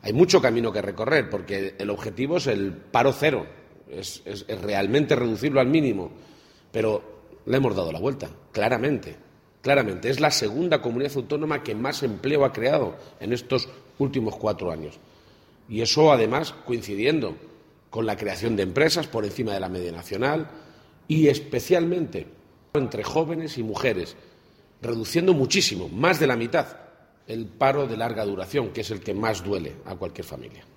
Hay mucho camino que recorrer, porque el objetivo es el paro cero, es realmente reducirlo al mínimo, pero le hemos dado la vuelta, claramente. Es la segunda comunidad autónoma que más empleo ha creado en estos últimos 4 años. Y eso, además, coincidiendo con la creación de empresas por encima de la media nacional y especialmente entre jóvenes y mujeres, reduciendo muchísimo, más de la mitad, el paro de larga duración, que es el que más duele a cualquier familia.